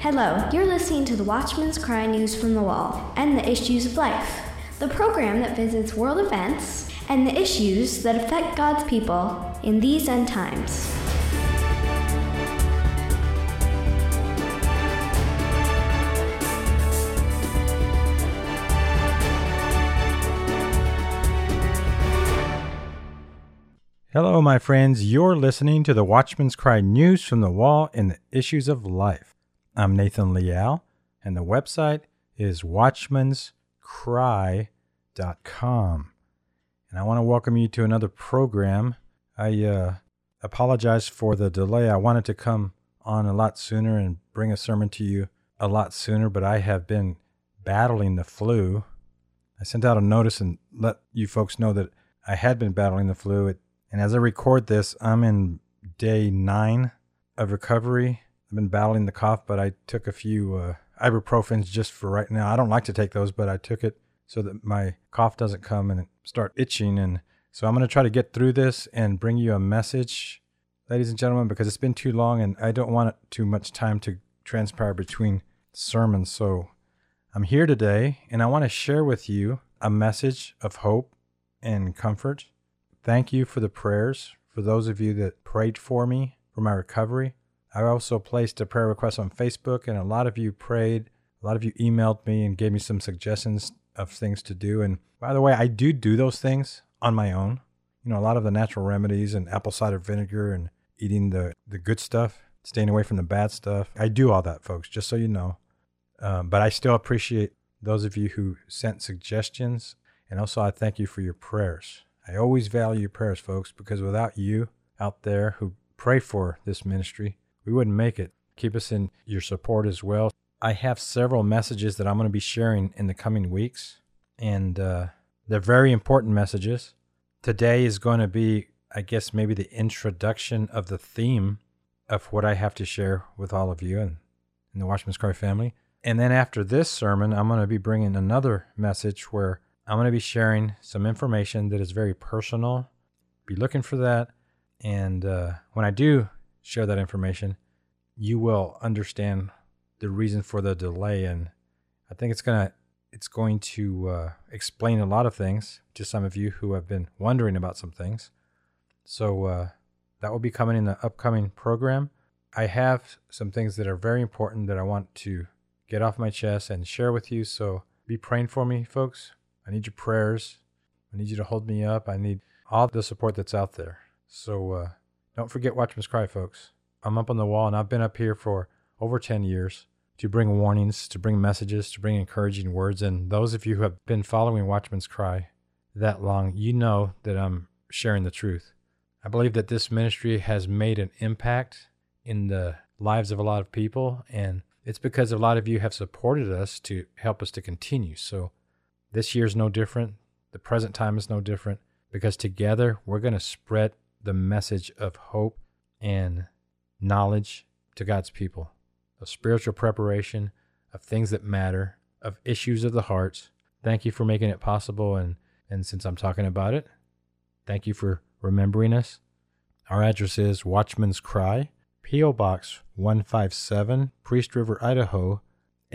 Hello, you're listening to the Watchman's Cry News from the Wall and the Issues of Life, the program that visits world events and the issues that affect God's people in these end times. Hello, my friends. You're listening to the Watchman's Cry News from the Wall and the Issues of Life. I'm Nathan Leal, and the website is watchmanscry.com. And I want to welcome you to another program. I apologize for the delay. I wanted to come on a lot sooner and bring a sermon to you a lot sooner, but I have been battling the flu. I sent out a notice and let you folks know that I had been battling the flu. And as I record this, I'm in day 9 of recovery. I've been battling the cough, but I took a few ibuprofens just for right now. I don't like to take those, but I took it so that my cough doesn't come and start itching. And so I'm going to try to get through this and bring you a message, ladies and gentlemen, because it's been too long and I don't want too much time to transpire between sermons. So I'm here today and I want to share with you a message of hope and comfort. Thank you for the prayers, for those of you that prayed for me for my recovery. I also placed a prayer request on Facebook, and a lot of you prayed. A lot of you emailed me and gave me some suggestions of things to do. And by the way, I do those things on my own. You know, a lot of the natural remedies and apple cider vinegar and eating the good stuff, staying away from the bad stuff. I do all that, folks, just so you know. But I still appreciate those of you who sent suggestions. And also, I thank you for your prayers. I always value your prayers, folks, because without you out there who pray for this ministry, we wouldn't make it. Keep us in your support as well. I have several messages that I'm going to be sharing in the coming weeks, and they're very important messages. Today is going to be, I guess, maybe the introduction of the theme of what I have to share with all of you and in the Watchman's Cry family. And then after this sermon, I'm going to be bringing another message where I'm going to be sharing some information that is very personal. Be looking for that. And when I do share that information, you will understand the reason for the delay. And I think it's going to explain a lot of things to some of you who have been wondering about some things. So that will be coming in the upcoming program. I have some things that are very important that I want to get off my chest and share with you. So be praying for me, folks. I need your prayers. I need you to hold me up. I need all the support that's out there. So don't forget Watchman's Cry, folks. I'm up on the wall, and I've been up here for over 10 years to bring warnings, to bring messages, to bring encouraging words. And those of you who have been following Watchman's Cry that long, you know that I'm sharing the truth. I believe that this ministry has made an impact in the lives of a lot of people, and it's because a lot of you have supported us to help us to continue. So this year's no different. The present time is no different, because together we're going to spread the message of hope and knowledge to God's people, of spiritual preparation, of things that matter, of issues of the hearts. Thank you for making it possible, and since I'm talking about it, thank you for remembering us. Our address is Watchman's Cry, P.O. Box 157, Priest River, Idaho,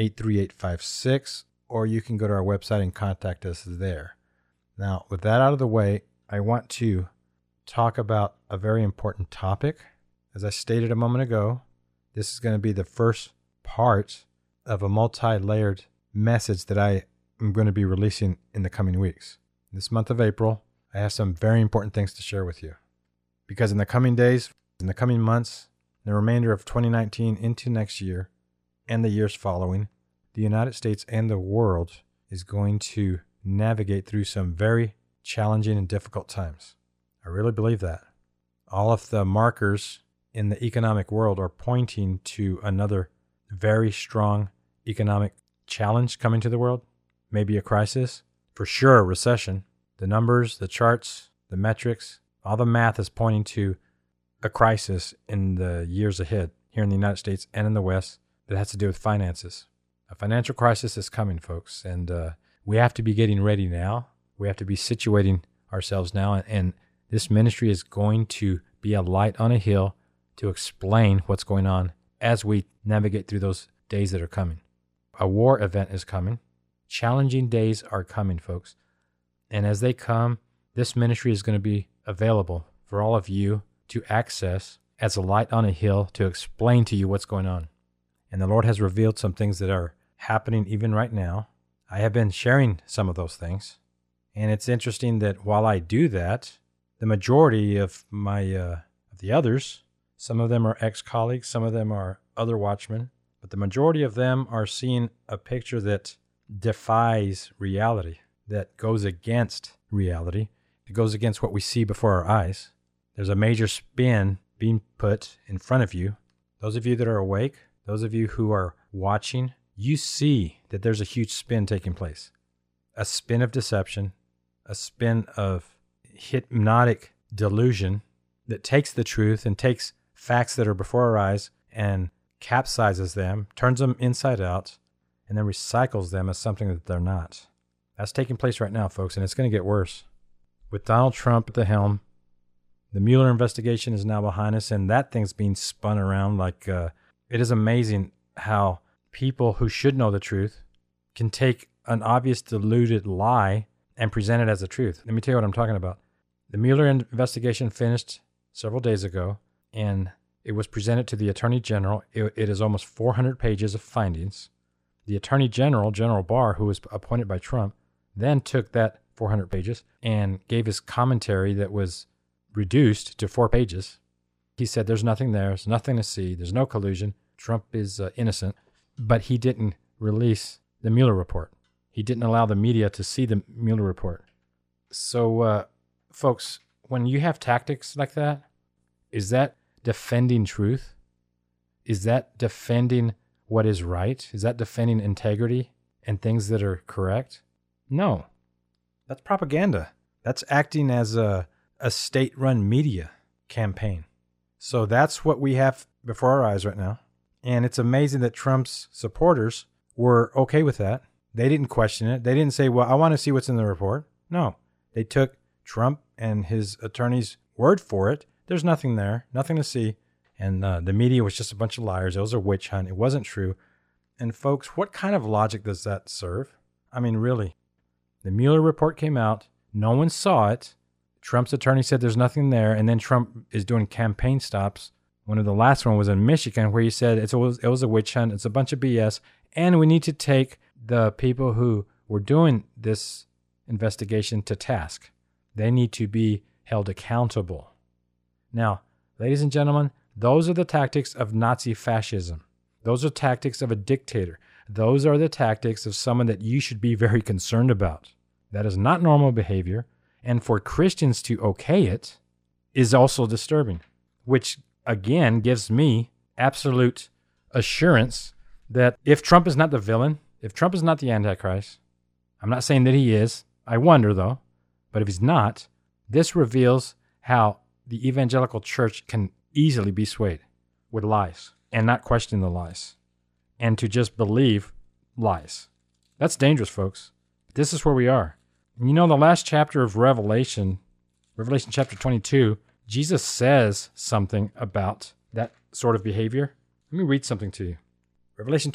83856. Or you can go to our website and contact us there. Now, with that out of the way, I want to talk about a very important topic. As I stated a moment ago, this is going to be the first part of a multi-layered message that I am going to be releasing in the coming weeks. This month of April, I have some very important things to share with you. Because in the coming days, in the coming months, the remainder of 2019 into next year, and the years following, the United States and the world is going to navigate through some very challenging and difficult times. I really believe that. All of the markers in the economic world are pointing to another very strong economic challenge coming to the world, maybe a crisis, for sure a recession. The numbers, the charts, the metrics, all the math is pointing to a crisis in the years ahead here in the United States and in the West that has to do with finances. A financial crisis is coming, folks, and we have to be getting ready now. We have to be situating ourselves now, and this ministry is going to be a light on a hill to explain what's going on as we navigate through those days that are coming. A war event is coming. Challenging days are coming, folks. And as they come, this ministry is going to be available for all of you to access as a light on a hill to explain to you what's going on. And the Lord has revealed some things that are happening even right now. I have been sharing some of those things. And it's interesting that while I do that, the majority of the others, some of them are ex-colleagues, some of them are other watchmen, but the majority of them are seeing a picture that defies reality, that goes against reality. It goes against what we see before our eyes. There's a major spin being put in front of you. Those of you that are awake, those of you who are watching, you see that there's a huge spin taking place. A spin of deception, a spin of hypnotic delusion that takes the truth and takes facts that are before our eyes and capsizes them, turns them inside out, and then recycles them as something that they're not. That's taking place right now, folks, and it's going to get worse. With Donald Trump at the helm, the Mueller investigation is now behind us, and that thing's being spun around like it is amazing how people who should know the truth can take an obvious diluted lie and present it as the truth. Let me tell you what I'm talking about. The Mueller investigation finished several days ago, and it was presented to the Attorney General. It is almost 400 pages of findings. The Attorney General, General Barr, who was appointed by Trump, then took that 400 pages and gave his commentary that was reduced to 4 pages. He said there's nothing there, there's nothing to see, there's no collusion, Trump is innocent, but he didn't release the Mueller report. He didn't allow the media to see the Mueller report. So, folks, when you have tactics like that, is that defending truth? Is that defending what is right? Is that defending integrity and things that are correct? No. That's propaganda. That's acting as a state-run media campaign. So that's what we have before our eyes right now. And it's amazing that Trump's supporters were okay with that. They didn't question it. They didn't say, well, I want to see what's in the report. No. They took Trump and his attorney's word for it. There's nothing there, nothing to see. And the media was just a bunch of liars. It was a witch hunt. It wasn't true. And folks, what kind of logic does that serve? I mean, really. The Mueller report came out. No one saw it. Trump's attorney said there's nothing there. And then Trump is doing campaign stops. One of the last one was in Michigan where he said it was a witch hunt. It's a bunch of BS. And we need to take the people who were doing this investigation to task. They need to be held accountable. Now, ladies and gentlemen, those are the tactics of Nazi fascism. Those are tactics of a dictator. Those are the tactics of someone that you should be very concerned about. That is not normal behavior. And for Christians to okay it is also disturbing, which again gives me absolute assurance that if Trump is not the villain, if Trump is not the Antichrist, I'm not saying that he is. I wonder though, but if he's not, this reveals how the evangelical church can easily be swayed with lies and not question the lies and to just believe lies. That's dangerous, folks. This is where we are. And you know, the last chapter of Revelation chapter 22, Jesus says something about that sort of behavior. Let me read something to you. Revelation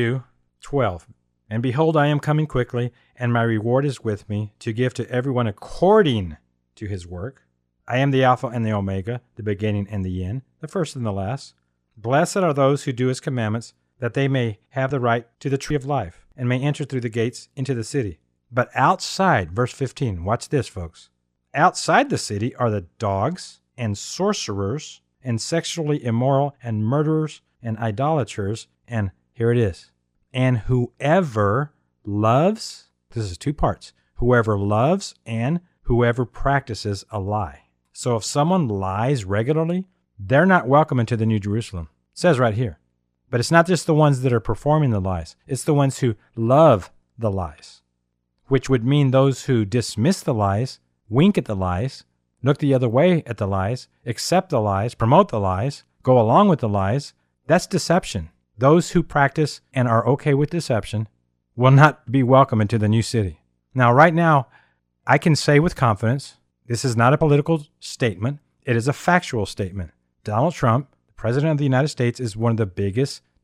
22:12. And behold, I am coming quickly, and my reward is with me to give to everyone according to his work. I am the Alpha and the Omega, the beginning and the end, the first and the last. Blessed are those who do his commandments, that they may have the right to the tree of life, and may enter through the gates into the city. But outside, verse 15, watch this, folks. Outside the city are the dogs and sorcerers and sexually immoral and murderers and idolaters, and here it is. And whoever loves, this is 2 parts, whoever loves and whoever practices a lie. So if someone lies regularly, they're not welcome into the New Jerusalem. It says right here. But it's not just the ones that are performing the lies. It's the ones who love the lies, which would mean those who dismiss the lies, wink at the lies, look the other way at the lies, accept the lies, promote the lies, go along with the lies. That's deception. Those who practice and are okay with deception will not be welcome into the new city. Now, right now, I can say with confidence, this is not a political statement. It is a factual statement. Donald Trump, the President of the United States, is one of the biggest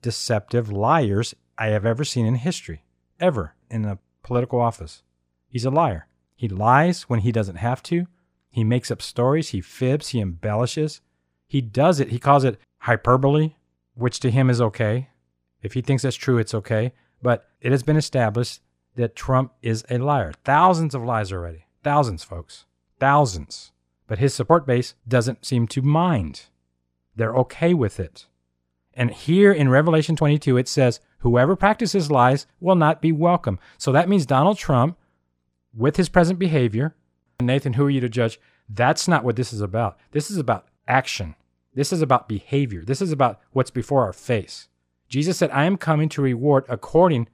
deceptive liars I have ever seen in history, ever in a political office. He's a liar. He lies when he doesn't have to. He makes up stories. He fibs. He embellishes. He does it. He calls it hyperbole, which to him is okay. If he thinks that's true, it's okay. But it has been established that Trump is a liar. Thousands of lies already. Thousands, folks. Thousands. But his support base doesn't seem to mind. They're okay with it. And here in Revelation 22, it says, whoever practices lies will not be welcome. So that means Donald Trump, with his present behavior, Nathan, who are you to judge? That's not what this is about. This is about action. This is about behavior. This is about what's before our face. Jesus said, I am coming to reward according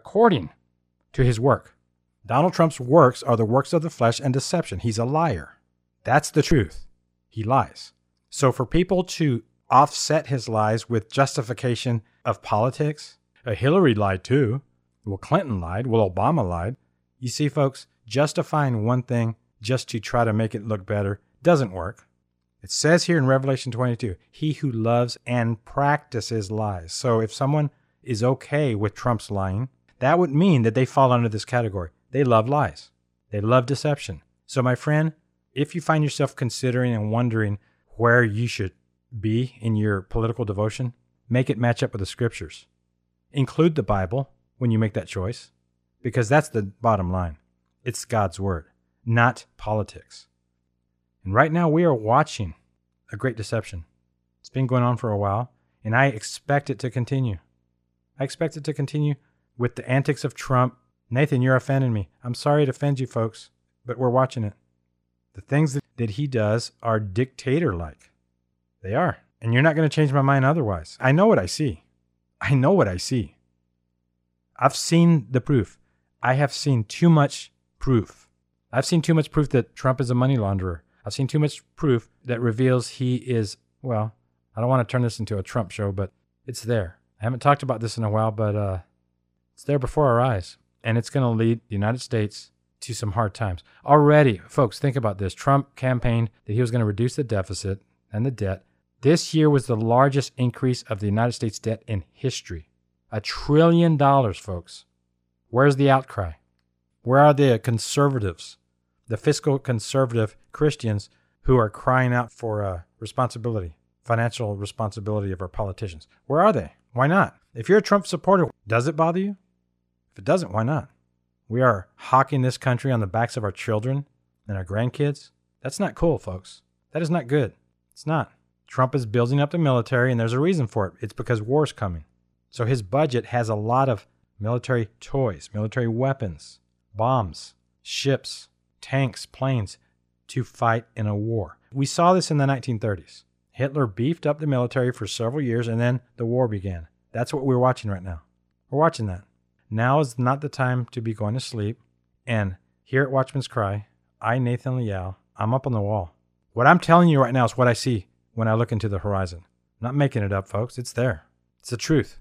to his work. Donald Trump's works are the works of the flesh and deception. He's a liar. That's the truth. He lies. So for people to offset his lies with justification of politics, Hillary lied too. Well, Clinton lied. Well, Obama lied. You see, folks, justifying one thing just to try to make it look better doesn't work. It says here in Revelation 22, he who loves and practices lies. So if someone is okay with Trump's lying, that would mean that they fall under this category. They love lies. They love deception. So my friend, if you find yourself considering and wondering where you should be in your political devotion, make it match up with the scriptures. Include the Bible when you make that choice, because that's the bottom line. It's God's word, not politics. And right now we are watching a great deception. It's been going on for a while, and I expect it to continue. I expect it to continue with the antics of Trump. Nathan, you're offending me. I'm sorry to offend you folks, but we're watching it. The things that he does are dictator-like. They are. And you're not going to change my mind otherwise. I know what I see. I know what I see. I've seen the proof. I have seen too much proof. I've seen too much proof that Trump is a money launderer. I've seen too much proof that reveals he is, well, I don't want to turn this into a Trump show, but it's there. I haven't talked about this in a while, but it's there before our eyes. And it's going to lead the United States to some hard times. Already, folks, think about this. Trump campaigned that he was going to reduce the deficit and the debt. This year was the largest increase of the United States debt in history. $1 trillion, folks. Where's the outcry? Where are the conservatives, the fiscal conservative Christians who are crying out for responsibility, financial responsibility of our politicians? Where are they? Why not? If you're a Trump supporter, does it bother you? If it doesn't, why not? We are hawking this country on the backs of our children and our grandkids. That's not cool, folks. That is not good. It's not. Trump is building up the military, and there's a reason for it. It's because war's coming. So his budget has a lot of military toys, military weapons, bombs, ships, tanks, planes to fight in a war. We saw this in the 1930s. Hitler beefed up the military for several years, and then the war began. That's what we're watching right now. We're watching that. Now is not the time to be going to sleep. And here at Watchman's Cry, I, Nathan Liao, I'm up on the wall. What I'm telling you right now is what I see when I look into the horizon. I'm not making it up, folks. It's there. It's the truth.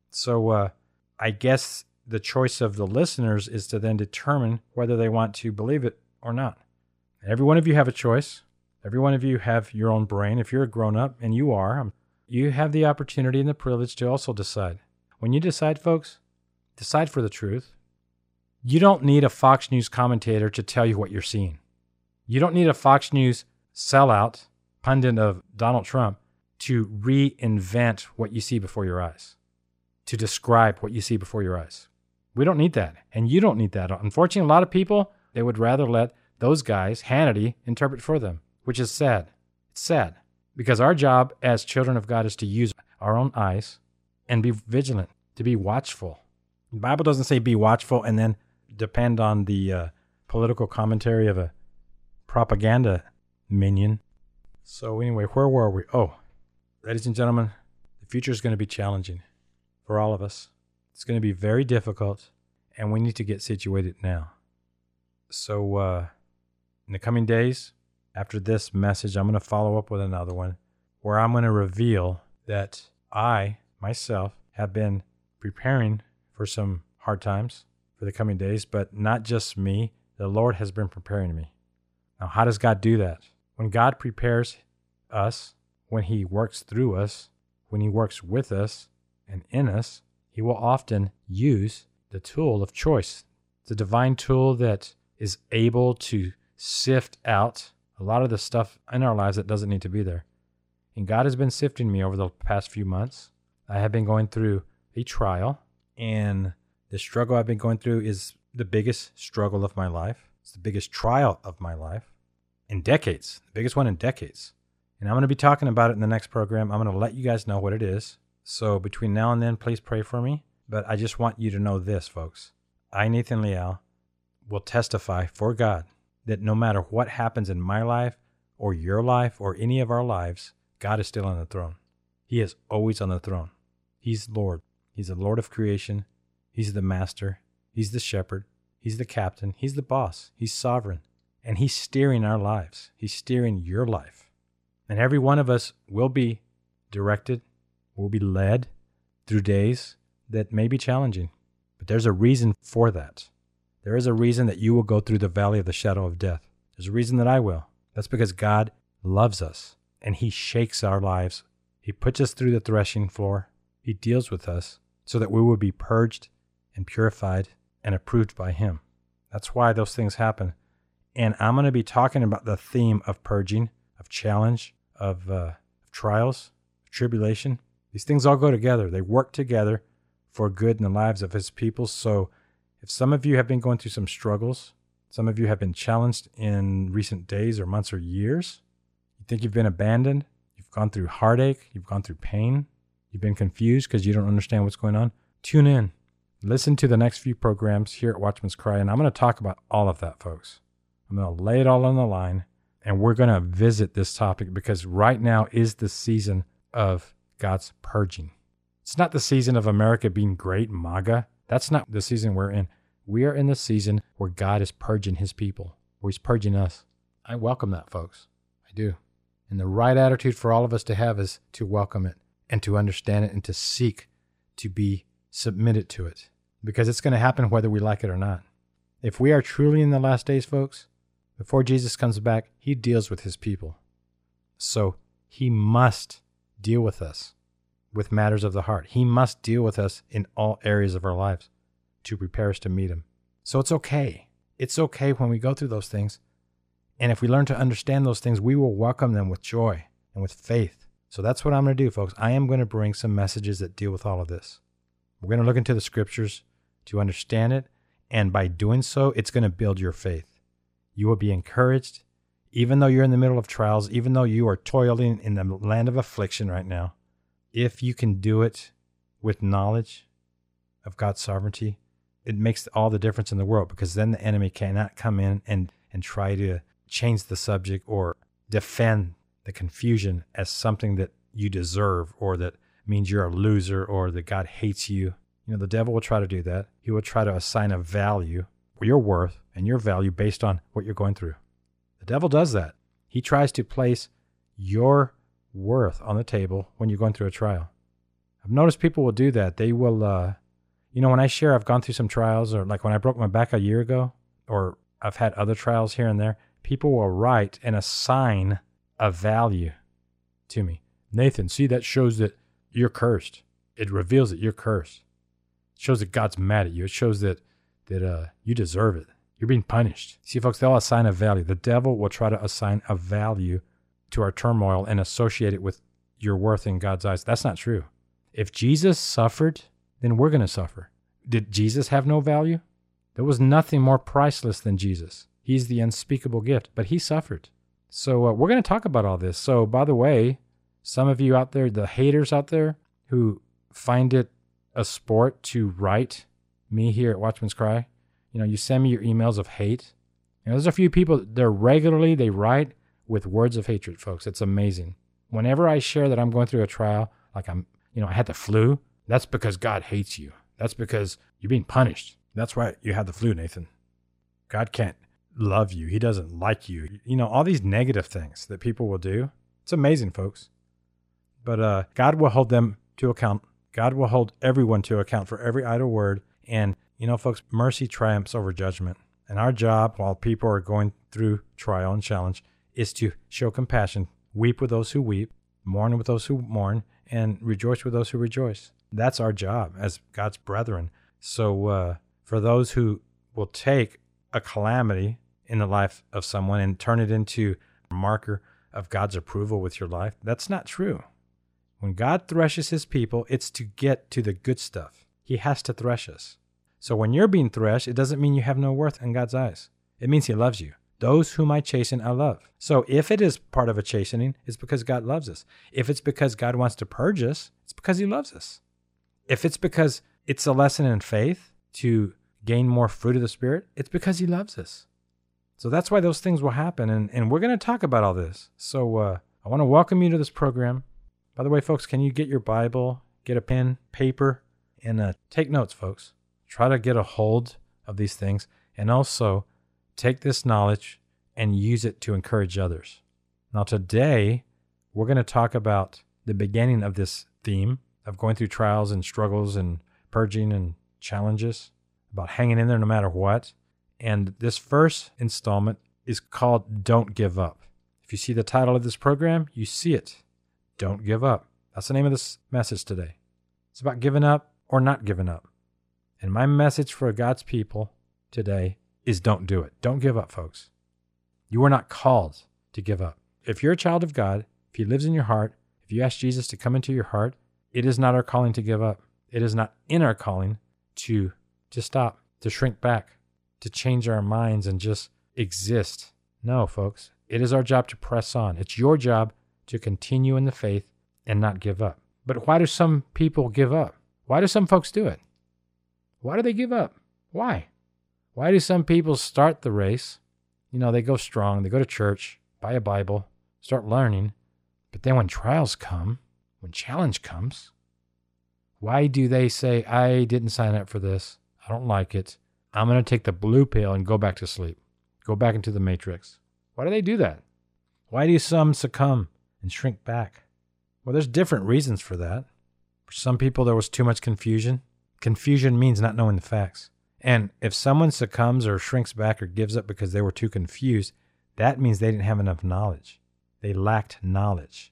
So I guess the choice of the listeners is to then determine whether they want to believe it or not. Every one of you have a choice. Every one of you have your own brain. If you're a grown-up, and you are, you have the opportunity and the privilege to also decide. When you decide, folks, decide for the truth. You don't need a Fox News commentator to tell you what you're seeing. You don't need a Fox News sellout, pundit of Donald Trump, to reinvent what you see before your eyes, to describe what you see before your eyes. We don't need that, and you don't need that. Unfortunately, a lot of people, they would rather let those guys, Hannity, interpret for them, which is sad. It's sad, because our job as children of God is to use our own eyes and be vigilant, to be watchful. The Bible doesn't say be watchful and then depend on the political commentary of a propaganda minion. So anyway, where were we? Oh, ladies and gentlemen, the future is going to be challenging for all of us. It's going to be very difficult, and we need to get situated now. So in the coming days, after this message, I'm going to follow up with another one where I'm going to reveal that I, myself, have been preparing for some hard times for the coming days, but not just me. The Lord has been preparing me. Now, how does God do that? When God prepares us, when he works through us, when he works with us, and in us, he will often use the tool of choice. It's a divine tool that is able to sift out a lot of the stuff in our lives that doesn't need to be there. And God has been sifting me over the past few months. I have been going through a trial, and the struggle I've been going through is the biggest struggle of my life. It's the biggest trial of my life in decades, the biggest one in decades. And I'm going to be talking about it in the next program. I'm going to let you guys know what it is. So between now and then, please pray for me. But I just want you to know this, folks. I, Nathan Leal, will testify for God that no matter what happens in my life or your life or any of our lives, God is still on the throne. He is always on the throne. He's Lord. He's the Lord of creation. He's the master. He's the shepherd. He's the captain. He's the boss. He's sovereign. And he's steering our lives. He's steering your life. And every one of us will be directed, will be led through days that may be challenging. But there's a reason for that. There is a reason that you will go through the valley of the shadow of death. There's a reason that I will. That's because God loves us, and he shakes our lives. He puts us through the threshing floor. He deals with us so that we will be purged and purified and approved by him. That's why those things happen. And I'm going to be talking about the theme of purging, of challenge, of trials, of tribulation. These things all go together. They work together for good in the lives of his people. So if some of you have been going through some struggles, some of you have been challenged in recent days or months or years, you think you've been abandoned, you've gone through heartache, you've gone through pain, you've been confused because you don't understand what's going on, tune in. Listen to the next few programs here at Watchman's Cry, and I'm going to talk about all of that, folks. I'm going to lay it all on the line, and we're going to visit this topic because right now is the season of God's purging. It's not the season of America being great, MAGA. That's not the season we're in. We are in the season where God is purging his people, where he's purging us. I welcome that, folks. I do. And the right attitude for all of us to have is to welcome it and to understand it and to seek to be submitted to it, because it's going to happen whether we like it or not. If we are truly in the last days, folks, before Jesus comes back, he deals with his people. So he must deal with us with matters of the heart. He must deal with us in all areas of our lives to prepare us to meet him. So it's okay. It's okay when we go through those things. And if we learn to understand those things, we will welcome them with joy and with faith. So that's what I'm going to do, folks. I am going to bring some messages that deal with all of this. We're going to look into the scriptures to understand it. And by doing so, it's going to build your faith. You will be encouraged, even though you're in the middle of trials, even though you are toiling in the land of affliction right now. If you can do it with knowledge of God's sovereignty, it makes all the difference in the world, because then the enemy cannot come in and try to change the subject or defend the confusion as something that you deserve or that means you're a loser or that God hates you. You know, the devil will try to do that. He will try to assign a value, your worth and your value based on what you're going through. The devil does that. He tries to place your worth on the table when you're going through a trial. I've noticed people will do that. They will, when I share I've gone through some trials, or like when I broke my back a year ago, or I've had other trials here and there, people will write and assign a value to me. Nathan, see, that shows that you're cursed. It reveals that you're cursed. It shows that God's mad at you. It shows that you deserve it. You're being punished. See, folks, they'll assign a value. The devil will try to assign a value to our turmoil and associate it with your worth in God's eyes. That's not true. If Jesus suffered, then we're going to suffer. Did Jesus have no value? There was nothing more priceless than Jesus. He's the unspeakable gift, but he suffered. So we're going to talk about all this. So, by the way, some of you out there, the haters out there who find it a sport to write me here at Watchman's Cry, you send me your emails of hate. There's a few people, they write with words of hatred, folks. It's amazing. Whenever I share that I'm going through a trial, like I had the flu, that's because God hates you. That's because you're being punished. That's right. You had the flu, Nathan. God can't love you. He doesn't like you. All these negative things that people will do. It's amazing, folks. But God will hold them to account. God will hold everyone to account for every idle word. And, folks, mercy triumphs over judgment. And our job, while people are going through trial and challenge, is to show compassion, weep with those who weep, Mourn with those who mourn, and rejoice with those who rejoice. That's our job as God's brethren. So for those who will take a calamity in the life of someone and turn it into a marker of God's approval with your life, that's not true. When God threshes his people, it's to get to the good stuff. He has to thresh us. So when you're being threshed, it doesn't mean you have no worth in God's eyes. It means he loves you. Those whom I chasten, I love. So if it is part of a chastening, it's because God loves us. If it's because God wants to purge us, it's because he loves us. If it's because it's a lesson in faith to gain more fruit of the Spirit, it's because he loves us. So that's why those things will happen. And we're going to talk about all this. So I want to welcome you to this program. By the way, folks, can you get your Bible, get a pen, paper, and take notes, folks. Try to get a hold of these things. And also take this knowledge and use it to encourage others. Now today, we're going to talk about the beginning of this theme of going through trials and struggles and purging and challenges, about hanging in there no matter what. And this first installment is called Don't Give Up. If you see the title of this program, you see it. Don't give up. That's the name of this message today. It's about giving up or not giving up. And my message for God's people today is don't do it. Don't give up, folks. You are not called to give up. If you're a child of God, if he lives in your heart, if you ask Jesus to come into your heart, it is not our calling to give up. It is not in our calling to stop, to shrink back, to change our minds and just exist. No, folks. It is our job to press on. It's your job to continue in the faith and not give up. But why do some people give up? Why do some folks do it? Why do they give up? Why? Why do some people start the race? You know, they go strong, they go to church, buy a Bible, start learning. But then when trials come, when challenge comes, why do they say, I didn't sign up for this. I don't like it. I'm going to take the blue pill and go back to sleep. Go back into the matrix. Why do they do that? Why do some succumb and shrink back? Well, there's different reasons for that. For some people, there was too much confusion. Confusion means not knowing the facts. And if someone succumbs or shrinks back or gives up because they were too confused, that means they didn't have enough knowledge. They lacked knowledge.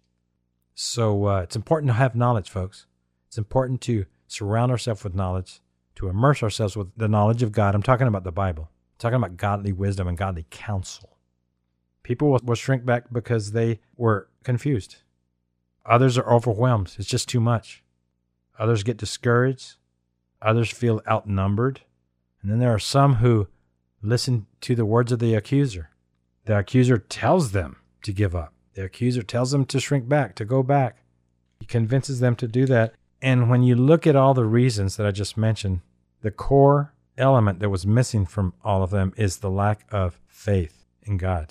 So it's important to have knowledge, folks. It's important to surround ourselves with knowledge, to immerse ourselves with the knowledge of God. I'm talking about the Bible. I'm talking about godly wisdom and godly counsel. People will shrink back because they were confused. Others are overwhelmed. It's just too much. Others get discouraged. Others feel outnumbered. And then there are some who listen to the words of the accuser. The accuser tells them to give up. The accuser tells them to shrink back, to go back. He convinces them to do that. And when you look at all the reasons that I just mentioned, the core element that was missing from all of them is the lack of faith in God.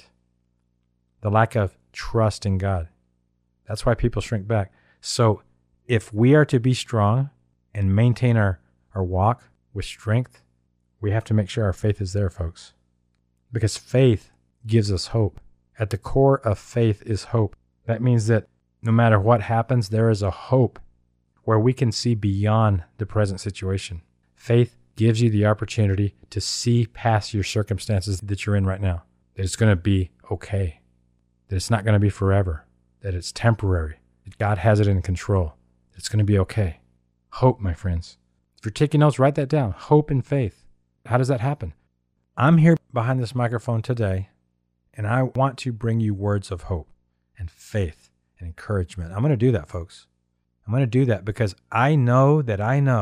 The lack of trust in God. That's why people shrink back. So if we are to be strong and maintain our walk with strength, we have to make sure our faith is there, folks. Because faith gives us hope. At the core of faith is hope. That means that no matter what happens, there is a hope where we can see beyond the present situation. Faith gives you the opportunity to see past your circumstances that you're in right now. That it's going to be okay. That it's not going to be forever. That it's temporary. That God has it in control. That it's going to be okay. Hope, my friends. If you're taking notes, write that down. Hope and faith. How does that happen? I'm here behind this microphone today, and I want to bring you words of hope and faith and encouragement. I'm going to do that, folks. I'm going to do that because I know that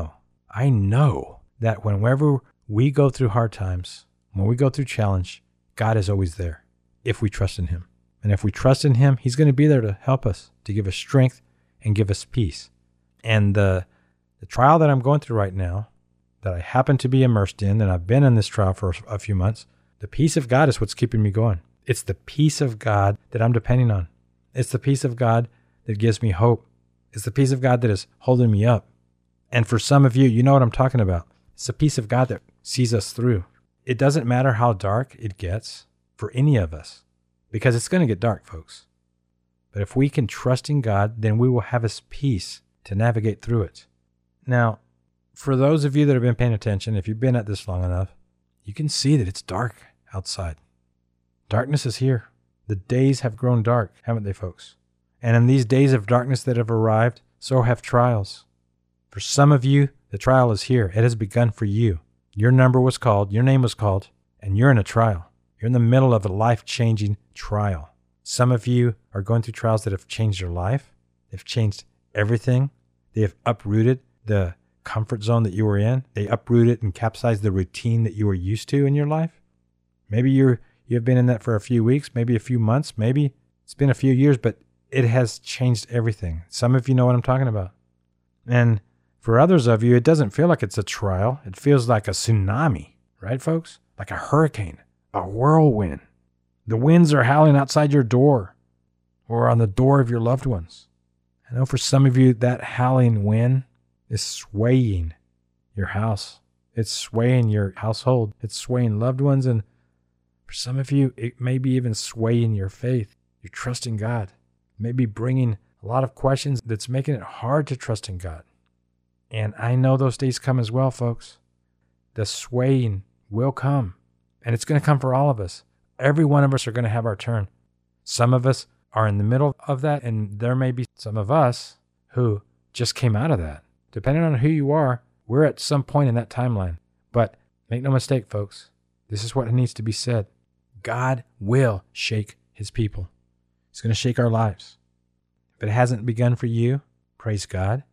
whenever we go through hard times, when we go through challenge, God is always there if we trust in him. And if we trust in him, he's going to be there to help us, to give us strength and give us peace. And the trial that I'm going through right now, that I happen to be immersed in, and I've been in this trial for a few months, the peace of God is what's keeping me going. It's the peace of God that I'm depending on. It's the peace of God that gives me hope. It's the peace of God that is holding me up. And for some of you, you know what I'm talking about. It's the peace of God that sees us through. It doesn't matter how dark it gets for any of us, because it's going to get dark, folks. But if we can trust in God, then we will have his peace to navigate through it. Now, for those of you that have been paying attention, if you've been at this long enough, you can see that it's dark outside. Darkness is here. The days have grown dark, haven't they, folks? And in these days of darkness that have arrived, so have trials. For some of you, the trial is here. It has begun for you. Your number was called, your name was called, and you're in a trial. You're in the middle of a life-changing trial. Some of you are going through trials that have changed your life. They've changed everything. They have uprooted the comfort zone that you were in. They uprooted and capsized the routine that you were used to in your life. Maybe you've been in that for a few weeks, maybe a few months, maybe it's been a few years, but it has changed everything. Some of you know what I'm talking about. And for others of you, it doesn't feel like it's a trial. It feels like a tsunami, right, folks? Like a hurricane, a whirlwind. The winds are howling outside your door or on the door of your loved ones. I know for some of you, that howling wind is swaying your house. It's swaying your household. It's swaying loved ones. And for some of you, it may be even swaying your faith. You're trusting God. It may be bringing a lot of questions that's making it hard to trust in God. And I know those days come as well, folks. The swaying will come. And it's going to come for all of us. Every one of us are going to have our turn. Some of us are in the middle of that, and there may be some of us who just came out of that. Depending on who you are, we're at some point in that timeline. But make no mistake, folks, this is what needs to be said. God will shake his people. He's going to shake our lives. If it hasn't begun for you, praise God.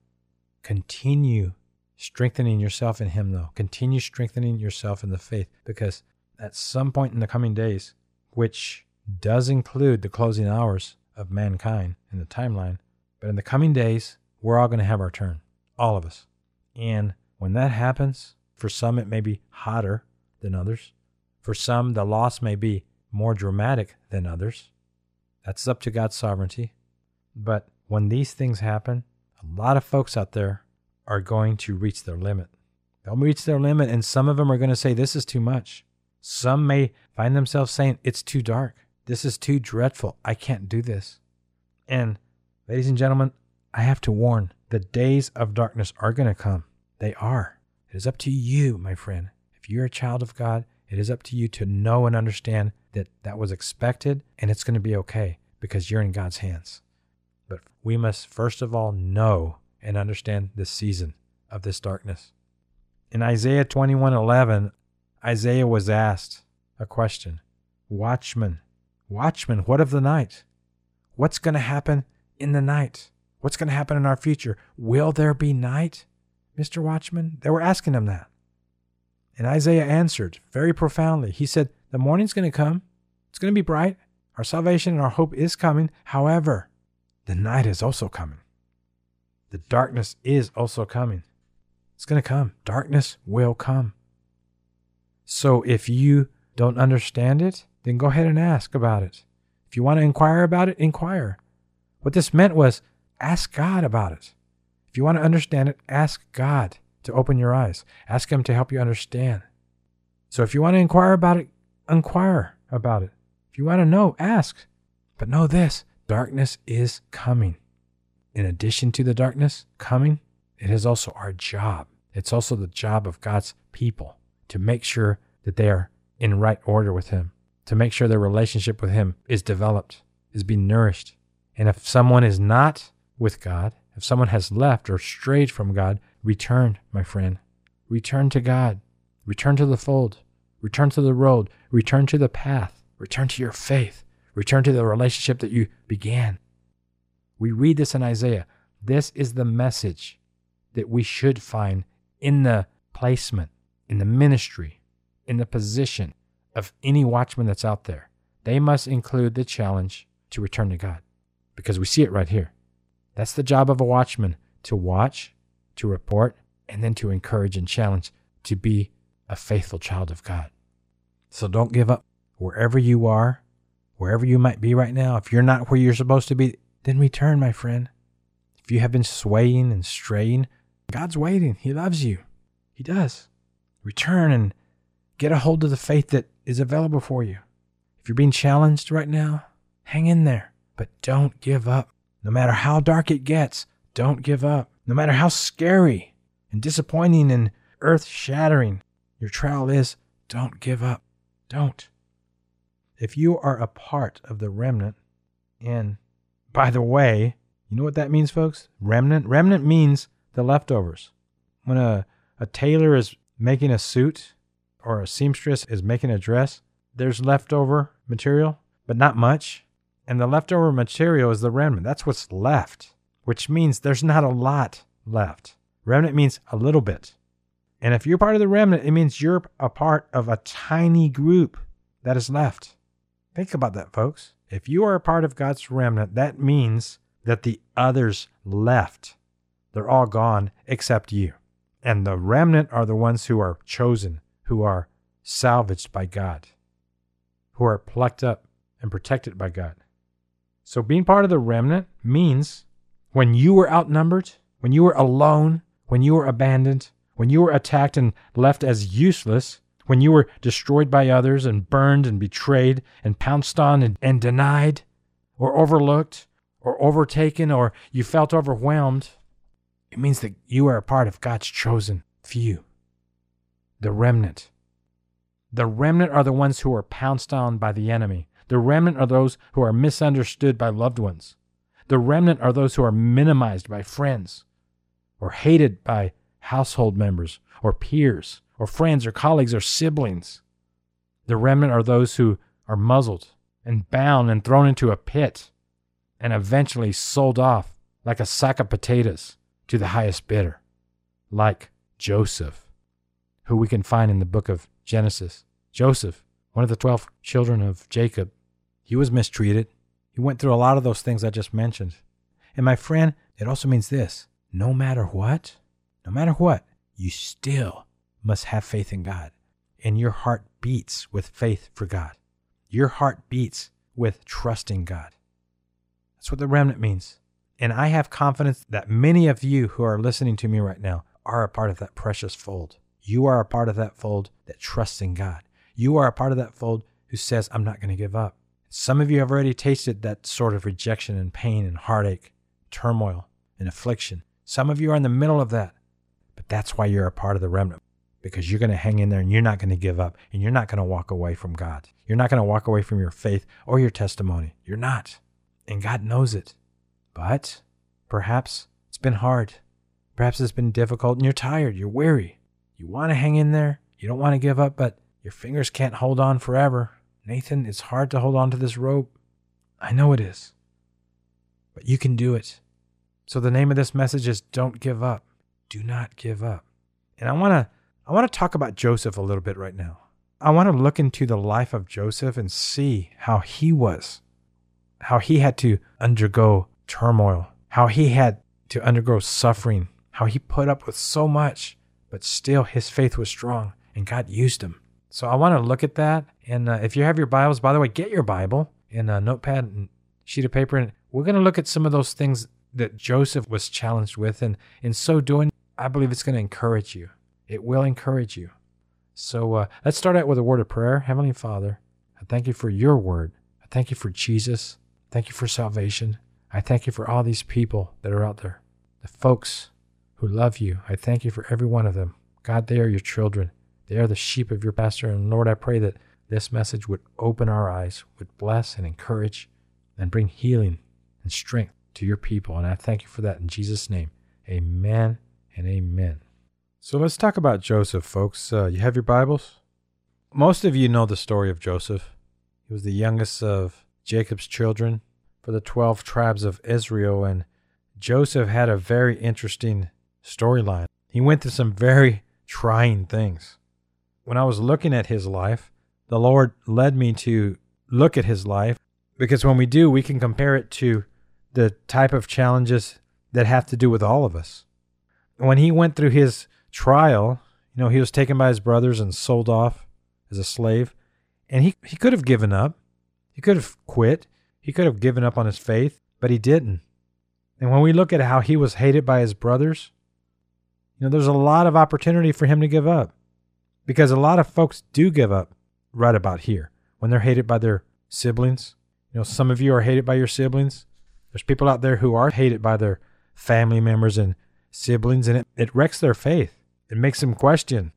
Continue strengthening yourself in him, though. Continue strengthening yourself in the faith, because at some point in the coming days, which does include the closing hours of mankind in the timeline, but in the coming days, we're all going to have our turn. All of us. And when that happens, for some it may be hotter than others. For some, the loss may be more dramatic than others. That's up to God's sovereignty. But when these things happen, a lot of folks out there are going to reach their limit. They'll reach their limit, and some of them are going to say, this is too much. Some may find themselves saying, it's too dark. This is too dreadful. I can't do this. And ladies and gentlemen, I have to warn, the days of darkness are going to come. They are. It is up to you, my friend. If you're a child of God, it is up to you to know and understand that that was expected, and it's going to be okay because you're in God's hands. But we must first of all know and understand the season of this darkness. In Isaiah 21:11, Isaiah was asked a question. Watchman, what of the night? What's going to happen in the night? What's going to happen in our future? Will there be night, Mr. Watchman? They were asking him that. And Isaiah answered very profoundly. He said, the morning's going to come. It's going to be bright. Our salvation and our hope is coming. However, the night is also coming. The darkness is also coming. It's going to come. Darkness will come. So if you don't understand it, then go ahead and ask about it. If you want to inquire about it, inquire. What this meant was ask God about it. If you want to understand it, ask God to open your eyes. Ask him to help you understand. So if you want to inquire about it, inquire about it. If you want to know, ask. But know this, darkness is coming. In addition to the darkness coming, it is also our job. It's also the job of God's people to make sure that they are in right order with him, to make sure their relationship with him is developed, is being nourished. And if someone is not with God, if someone has left or strayed from God, return, my friend. Return to God. Return to the fold. Return to the road. Return to the path. Return to your faith. Return to the relationship that you began. We read this in Isaiah. This is the message that we should find in the placement, in the ministry, in the position of any watchman that's out there. They must include the challenge to return to God, because we see it right here. That's the job of a watchman, to watch, to report, and then to encourage and challenge to be a faithful child of God. So don't give up. Wherever you are, wherever you might be right now, if you're not where you're supposed to be, then return, my friend. If you have been swaying and straying, God's waiting. He loves you. He does. Return and get a hold of the faith that is available for you. If you're being challenged right now, hang in there, but don't give up. No matter how dark it gets, don't give up. No matter how scary and disappointing and earth-shattering your trial is, don't give up. Don't. If you are a part of the remnant, and By the way, you know what that means, folks? Remnant? Remnant means the leftovers. When a tailor is making a suit or a seamstress is making a dress, there's leftover material, but not much. And the leftover material is the remnant. That's what's left, which means there's not a lot left. Remnant means a little bit. And if you're part of the remnant, it means you're a part of a tiny group that is left. Think about that, folks. If you are a part of God's remnant, that means that the others left. They're all gone except you. And the remnant are the ones who are chosen, who are salvaged by God, who are plucked up and protected by God. So being part of the remnant means when you were outnumbered, when you were alone, when you were abandoned, when you were attacked and left as useless, when you were destroyed by others and burned and betrayed and pounced on and denied or overlooked or overtaken or you felt overwhelmed, it means that you are a part of God's chosen few, the remnant. The remnant are the ones who are pounced on by the enemy. The remnant are those who are misunderstood by loved ones. The remnant are those who are minimized by friends or hated by household members or peers or friends or colleagues or siblings. The remnant are those who are muzzled and bound and thrown into a pit and eventually sold off like a sack of potatoes to the highest bidder, like Joseph, who we can find in the book of Genesis. Joseph, one of the 12 children of Jacob, he was mistreated. He went through a lot of those things I just mentioned. And my friend, it also means this: no matter what, you still must have faith in God. And your heart beats with faith for God. Your heart beats with trusting God. That's what the remnant means. And I have confidence that many of you who are listening to me right now are a part of that precious fold. You are a part of that fold that trusts in God. You are a part of that fold who says, I'm not going to give up. Some of you have already tasted that sort of rejection and pain and heartache, turmoil and affliction. Some of you are in the middle of that. But that's why you're a part of the remnant, because you're going to hang in there and you're not going to give up and you're not going to walk away from God. You're not going to walk away from your faith or your testimony. You're not. And God knows it. But perhaps it's been hard. Perhaps it's been difficult and you're tired. You're weary. You want to hang in there. You don't want to give up, but your fingers can't hold on forever. Nathan, it's hard to hold on to this rope. I know it is. But you can do it. So the name of this message is Don't Give Up. Do not give up. And I want to talk about Joseph a little bit right now. I want to look into the life of Joseph and see how he was, how he had to undergo turmoil, how he had to undergo suffering, how he put up with so much, but still his faith was strong and God used him. So I want to look at that. And if you have your Bibles, by the way, get your Bible and a notepad and sheet of paper. And we're going to look at some of those things that Joseph was challenged with. And in so doing, I believe it's going to encourage you. It will encourage you. So let's start out with a word of prayer. Heavenly Father, I thank you for your word. I thank you for Jesus. Thank you for salvation. I thank you for all these people that are out there, the folks who love you. I thank you for every one of them. God, they are your children. They are the sheep of your pasture. And Lord, I pray that this message would open our eyes, would bless and encourage and bring healing and strength to your people. And I thank you for that in Jesus' name. Amen and amen. So let's talk about Joseph, folks. You have your Bibles? Most of you know the story of Joseph. He was the youngest of Jacob's children for the 12 tribes of Israel. And Joseph had a very interesting storyline. He went through some very trying things. When I was looking at his life, the Lord led me to look at his life, because when we do, we can compare it to the type of challenges that have to do with all of us. When he went through his trial, he was taken by his brothers and sold off as a slave, and he could have given up. He could have quit. He could have given up on his faith, but he didn't. And when we look at how he was hated by his brothers, there's a lot of opportunity for him to give up. Because a lot of folks do give up right about here when they're hated by their siblings. Some of you are hated by your siblings. There's people out there who are hated by their family members and siblings, and it wrecks their faith. It makes them question,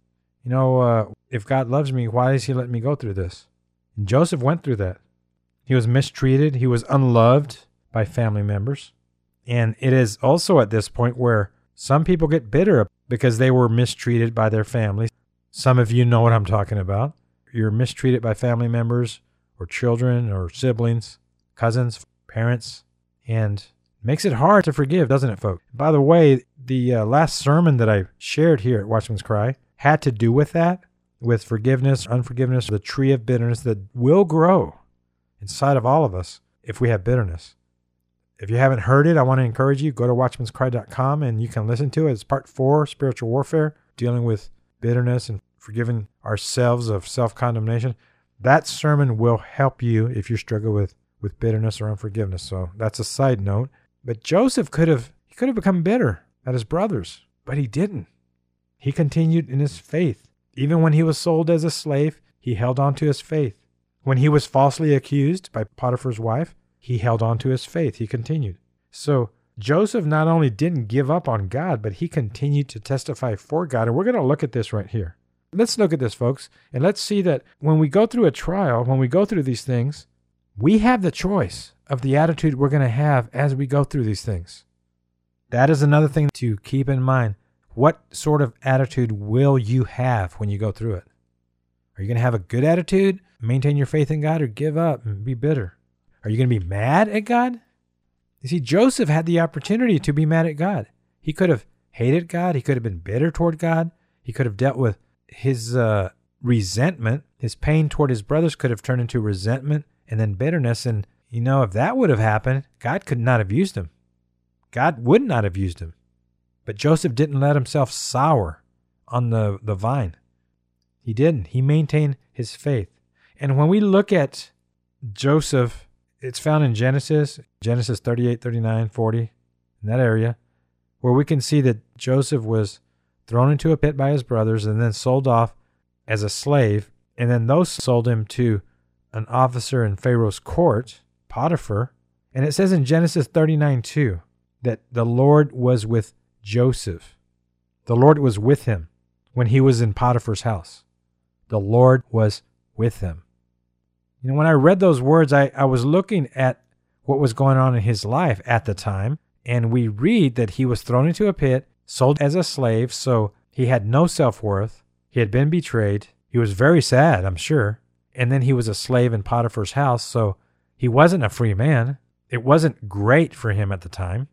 if God loves me, why is he letting me go through this? And Joseph went through that. He was mistreated. He was unloved by family members. And it is also at this point where some people get bitter because they were mistreated by their families. Some of you know what I'm talking about. You're mistreated by family members or children or siblings, cousins, parents, and it makes it hard to forgive, doesn't it, folks? By the way, the last sermon that I shared here at Watchman's Cry had to do with that, with forgiveness, unforgiveness, the tree of bitterness that will grow inside of all of us if we have bitterness. If you haven't heard it, I want to encourage you, go to watchmanscry.com and you can listen to it. It's part 4, Spiritual Warfare, dealing with bitterness and forgiving ourselves of self-condemnation. That sermon will help you if you struggle with bitterness or unforgiveness. So that's a side note. But Joseph could have become bitter at his brothers, but he didn't. He continued in his faith. Even when he was sold as a slave, he held on to his faith. When he was falsely accused by Potiphar's wife, he held on to his faith. He continued. So Joseph not only didn't give up on God, but he continued to testify for God. And we're going to look at this right here. Let's look at this, folks, and let's see that when we go through a trial, when we go through these things, we have the choice of the attitude we're going to have as we go through these things. That is another thing to keep in mind. What sort of attitude will you have when you go through it? Are you going to have a good attitude, maintain your faith in God, or give up and be bitter? Are you going to be mad at God? You see, Joseph had the opportunity to be mad at God. He could have hated God. He could have been bitter toward God. He could have dealt with his resentment. His pain toward his brothers could have turned into resentment and then bitterness. And, if that would have happened, God could not have used him. God would not have used him. But Joseph didn't let himself sour on the vine. He didn't. He maintained his faith. And when we look at Joseph, it's found in Genesis 38, 39, 40, in that area, where we can see that Joseph was thrown into a pit by his brothers and then sold off as a slave. And then those sold him to an officer in Pharaoh's court, Potiphar. And it says in Genesis 39, 2, that the Lord was with Joseph. The Lord was with him when he was in Potiphar's house. The Lord was with him. When I read those words, I was looking at what was going on in his life at the time, and we read that he was thrown into a pit, sold as a slave, so he had no self-worth. He had been betrayed. He was very sad, I'm sure. And then he was a slave in Potiphar's house, so he wasn't a free man. It wasn't great for him at the time.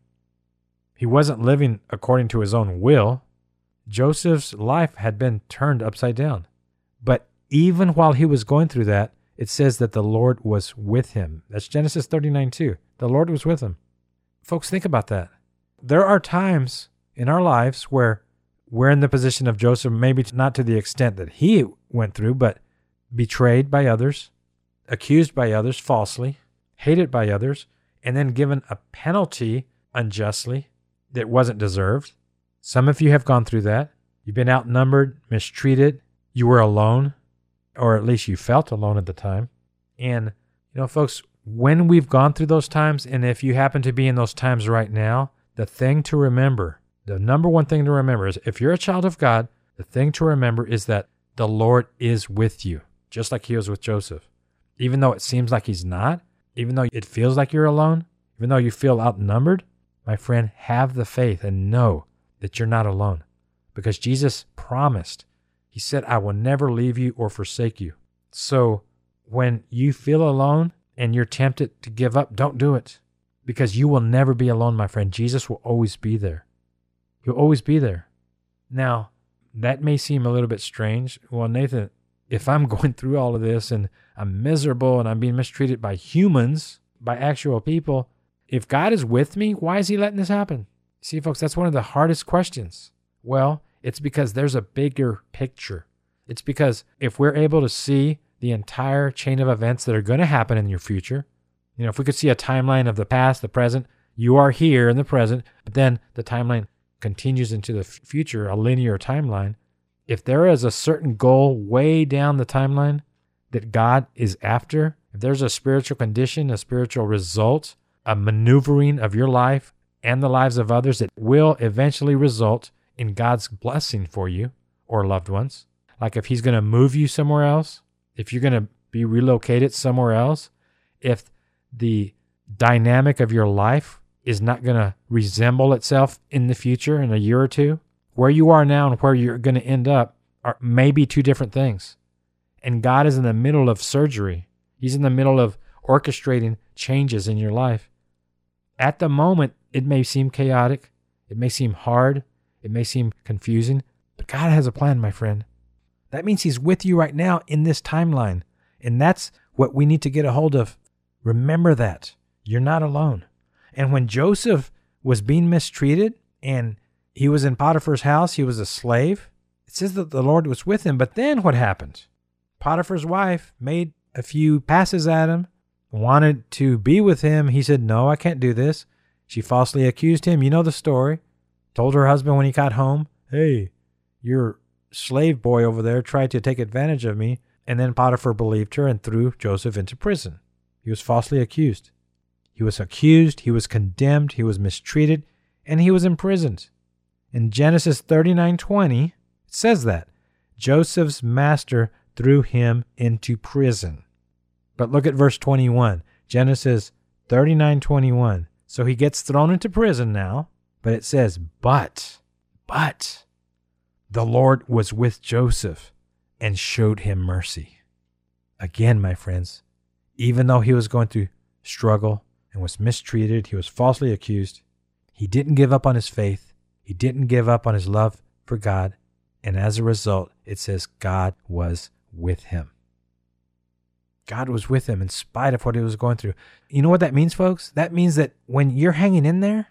He wasn't living according to his own will. Joseph's life had been turned upside down. But even while he was going through that, it says that the Lord was with him. That's Genesis 39, 2. The Lord was with him. Folks, think about that. There are times in our lives where we're in the position of Joseph, maybe not to the extent that he went through, but betrayed by others, accused by others falsely, hated by others, and then given a penalty unjustly that wasn't deserved. Some of you have gone through that. You've been outnumbered, mistreated. You were alone, or at least you felt alone at the time. And, folks, when we've gone through those times, and if you happen to be in those times right now, the thing to remember, the number one thing to remember is if you're a child of God, the thing to remember is that the Lord is with you, just like he was with Joseph. Even though it seems like he's not, even though it feels like you're alone, even though you feel outnumbered, my friend, have the faith and know that you're not alone. Because Jesus promised, he said, I will never leave you or forsake you. So when you feel alone and you're tempted to give up, don't do it. Because you will never be alone, my friend. Jesus will always be there. He'll always be there. Now, that may seem a little bit strange. Well, Nathan, if I'm going through all of this and I'm miserable and I'm being mistreated by humans, by actual people, if God is with me, why is he letting this happen? See, folks, that's one of the hardest questions. Well, it's because there's a bigger picture. It's because if we're able to see the entire chain of events that are going to happen in your future, if we could see a timeline of the past, the present, you are here in the present, but then the timeline continues into the future, a linear timeline. If there is a certain goal way down the timeline that God is after, if there's a spiritual condition, a spiritual result, a maneuvering of your life and the lives of others that will eventually result in God's blessing for you or loved ones, like if he's going to move you somewhere else, if you're going to be relocated somewhere else, if the dynamic of your life is not going to resemble itself in the future in a year or two. Where you are now and where you're going to end up are maybe two different things. And God is in the middle of surgery. He's in the middle of orchestrating changes in your life. At the moment, it may seem chaotic. It may seem hard. It may seem confusing. But God has a plan, my friend. That means He's with you right now in this timeline. And that's what we need to get a hold of. Remember that. You're not alone. And when Joseph was being mistreated and he was in Potiphar's house, he was a slave, it says that the Lord was with him. But then what happened? Potiphar's wife made a few passes at him, wanted to be with him. He said, no, I can't do this. She falsely accused him. You know the story. Told her husband when he got home, hey, your slave boy over there tried to take advantage of me. And then Potiphar believed her and threw Joseph into prison. He was falsely accused. He was accused, he was condemned, he was mistreated, and he was imprisoned. In Genesis 39:20, it says that Joseph's master threw him into prison. But look at verse 21, Genesis 39:21. So he gets thrown into prison now, but it says, but the Lord was with Joseph and showed him mercy. Again, my friends, even though he was going through struggle and was mistreated, he was falsely accused, he didn't give up on his faith. He didn't give up on his love for God. And as a result, it says God was with him. God was with him in spite of what he was going through. You know what that means, folks? That means that when you're hanging in there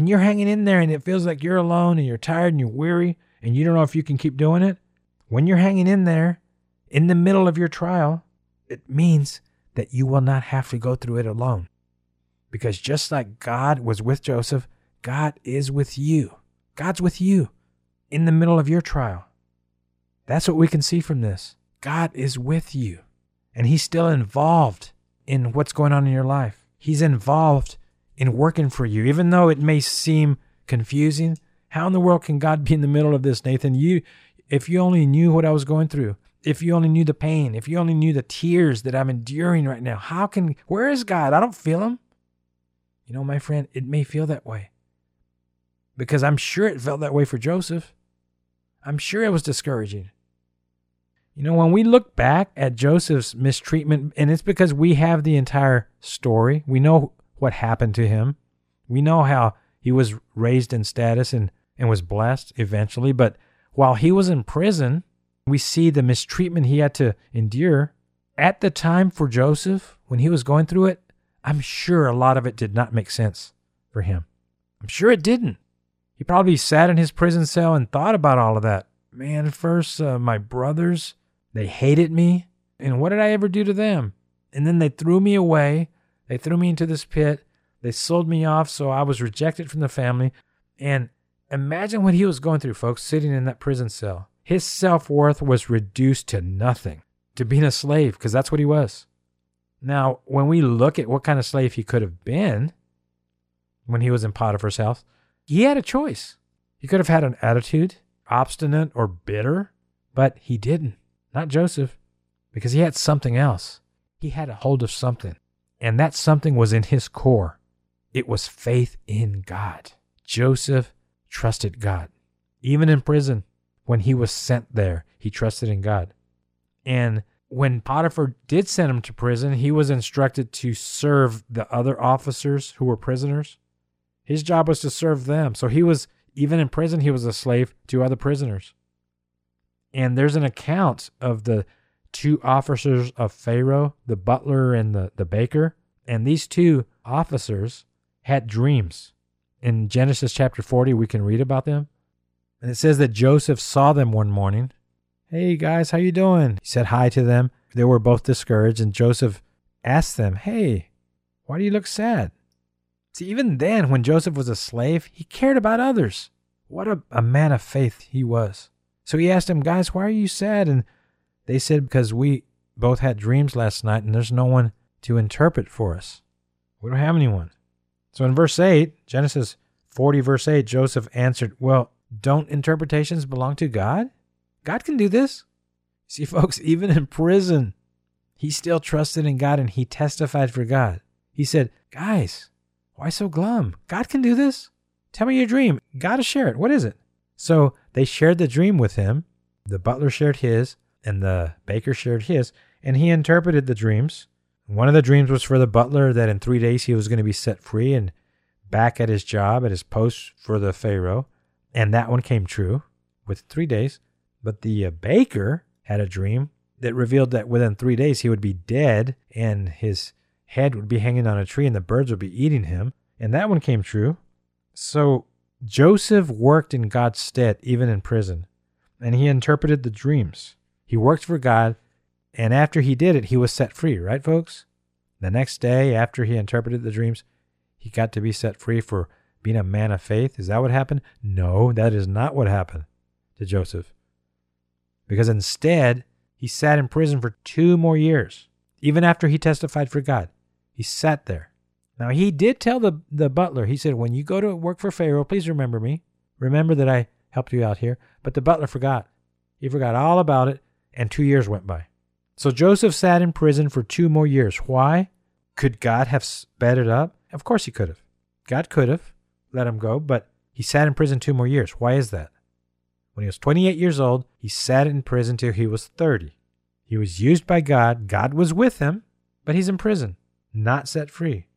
and it feels like you're alone and you're tired and you're weary and you don't know if you can keep doing it, when you're hanging in there in the middle of your trial, it means that you will not have to go through it alone. Because just like God was with Joseph, God is with you. God's with you in the middle of your trial. That's what we can see from this. God is with you. And He's still involved in what's going on in your life. He's involved in working for you. Even though it may seem confusing, how in the world can God be in the middle of this, Nathan? If you only knew what I was going through, if you only knew the pain, if you only knew the tears that I'm enduring right now, where is God? I don't feel Him. You know, my friend, it may feel that way. Because I'm sure it felt that way for Joseph. I'm sure it was discouraging. You know, when we look back at Joseph's mistreatment, and it's because we have the entire story. We know what happened to him. We know how he was raised in status and was blessed eventually. But while he was in prison, we see the mistreatment he had to endure. At the time for Joseph, when he was going through it, I'm sure a lot of it did not make sense for him. I'm sure it didn't. He probably sat in his prison cell and thought about all of that. Man, first, my brothers, they hated me. And what did I ever do to them? And then they threw me away. They threw me into this pit. They sold me off, so I was rejected from the family. And imagine what he was going through, folks, sitting in that prison cell. His self-worth was reduced to nothing, to being a slave, because that's what he was. Now, when we look at what kind of slave he could have been when he was in Potiphar's house, he had a choice. He could have had an attitude, obstinate or bitter, but he didn't. Not Joseph, because he had something else. He had a hold of something, and that something was in his core. It was faith in God. Joseph trusted God. Even in prison, when he was sent there, he trusted in God. And when Potiphar did send him to prison, he was instructed to serve the other officers who were prisoners. His job was to serve them. So he was, even in prison, he was a slave to other prisoners. And there's an account of the two officers of Pharaoh, the butler and the baker. And these two officers had dreams. In Genesis chapter 40, we can read about them. And it says that Joseph saw them one morning. Hey guys, how you doing? He said hi to them. They were both discouraged, and Joseph asked them, hey, why do you look sad? See, even then, when Joseph was a slave, he cared about others. What a man of faith he was. So he asked them, guys, why are you sad? And they said, because we both had dreams last night, and there's no one to interpret for us. We don't have anyone. So in verse 8, Genesis 40, verse 8, Joseph answered, well, don't interpretations belong to God? God can do this. See, folks, even in prison, he still trusted in God and he testified for God. He said, guys, why so glum? God can do this. Tell me your dream. Gotta share it. What is it? So they shared the dream with him. The butler shared his, and the baker shared his, and he interpreted the dreams. One of the dreams was for the butler that in 3 days he was going to be set free and back at his job, at his post for the Pharaoh. And that one came true with 3 days. But the baker had a dream that revealed that within 3 days he would be dead and his head would be hanging on a tree and the birds would be eating him. And that one came true. So Joseph worked in God's stead, even in prison, and he interpreted the dreams. He worked for God, and after he did it, he was set free, right, folks? The next day, after he interpreted the dreams, he got to be set free for being a man of faith. Is that what happened? No, that is not what happened to Joseph. Because instead, he sat in prison for 2 more years, even after he testified for God. He sat there. Now, he did tell the butler, he said, when you go to work for Pharaoh, please remember me. Remember that I helped you out here. But the butler forgot. He forgot all about it, and 2 years went by. So Joseph sat in prison for 2 more years. Why? Could God have sped it up? Of course he could have. God could have let him go, but he sat in prison 2 more years. Why is that? When he was 28 years old, he sat in prison till he was 30. He was used by God. God was with him, but he's in prison, not set free.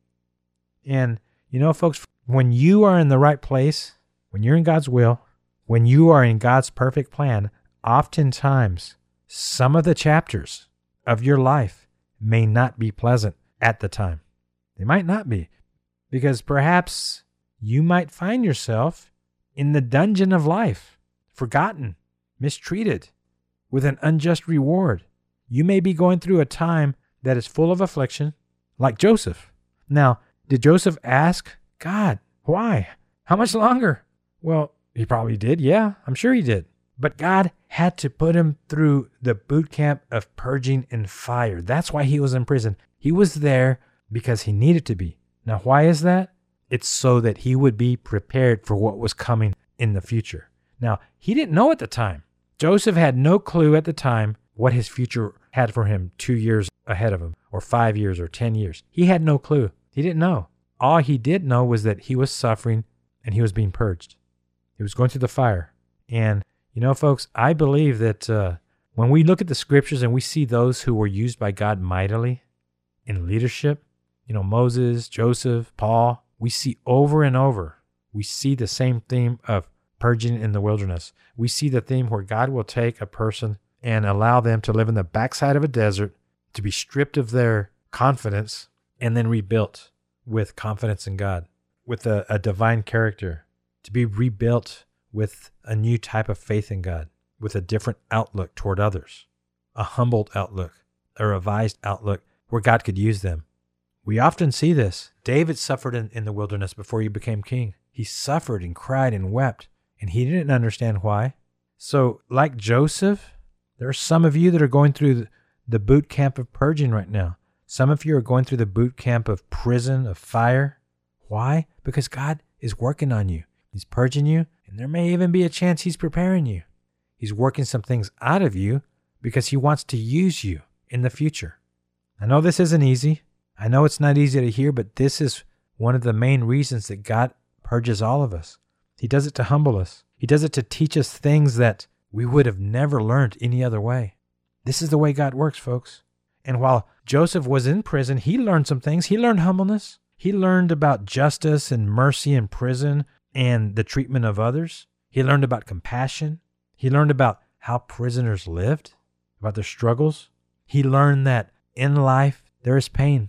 And, folks, when you are in the right place, when you're in God's will, when you are in God's perfect plan, oftentimes some of the chapters of your life may not be pleasant at the time. They might not be, because perhaps you might find yourself in the dungeon of life, forgotten, mistreated, with an unjust reward. You may be going through a time that is full of affliction, like Joseph. Now, did Joseph ask God, why? How much longer? Well, he probably did. Yeah, I'm sure he did. But God had to put him through the boot camp of purging and fire. That's why he was in prison. He was there because he needed to be. Now, why is that? It's so that he would be prepared for what was coming in the future. Now, he didn't know at the time. Joseph had no clue at the time what his future had for him 2 years ahead of him, or 5 years, or 10 years. He had no clue. He didn't know. All he did know was that he was suffering and he was being purged. He was going through the fire. And, folks, I believe that when we look at the scriptures and we see those who were used by God mightily in leadership, Moses, Joseph, Paul, we see over and over, we see the same theme of purging in the wilderness. We see the theme where God will take a person and allow them to live in the backside of a desert, to be stripped of their confidence, and then rebuilt with confidence in God, with a divine character, to be rebuilt with a new type of faith in God, with a different outlook toward others, a humbled outlook, a revised outlook where God could use them. We often see this. David suffered in the wilderness before he became king. He suffered and cried and wept, and he didn't understand why. So, like Joseph, there are some of you that are going through the boot camp of purging right now. Some of you are going through the boot camp of prison, of fire. Why? Because God is working on you. He's purging you, and there may even be a chance he's preparing you. He's working some things out of you because he wants to use you in the future. I know this isn't easy. I know it's not easy to hear, but this is one of the main reasons that God purges all of us. He does it to humble us. He does it to teach us things that we would have never learned any other way. This is the way God works, folks. And while Joseph was in prison, he learned some things. He learned humbleness. He learned about justice and mercy in prison and the treatment of others. He learned about compassion. He learned about how prisoners lived, about their struggles. He learned that in life there is pain.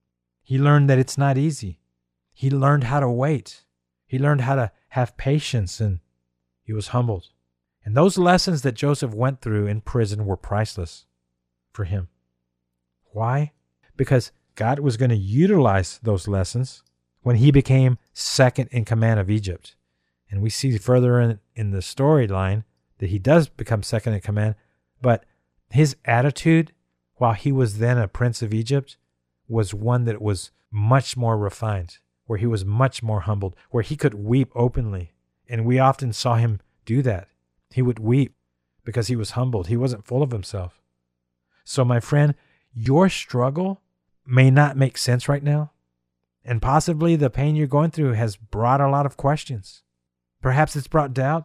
He learned that it's not easy. He learned how to wait. He learned how to have patience, and he was humbled. And those lessons that Joseph went through in prison were priceless for him. Why? Because God was going to utilize those lessons when he became second in command of Egypt. And we see further in the storyline that he does become second in command, but his attitude while he was then a prince of Egypt was one that was much more refined, where he was much more humbled, where he could weep openly. And we often saw him do that. He would weep because he was humbled. He wasn't full of himself. So my friend, your struggle may not make sense right now. And possibly the pain you're going through has brought a lot of questions. Perhaps it's brought doubt.